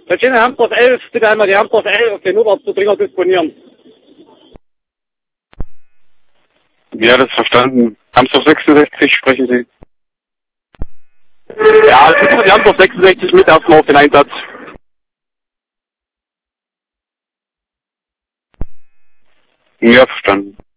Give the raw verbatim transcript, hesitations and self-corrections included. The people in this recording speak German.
Virginia Hamburg elf, bitte einmal die Hamburg elf auf den Notarztbringer disponieren. Ja, das ist verstanden. Hamburg sechsundsechzig, sprechen Sie. Ja, es ist die Hamburg sechsundsechzig mit erstmal auf den Einsatz. Ja, verstanden.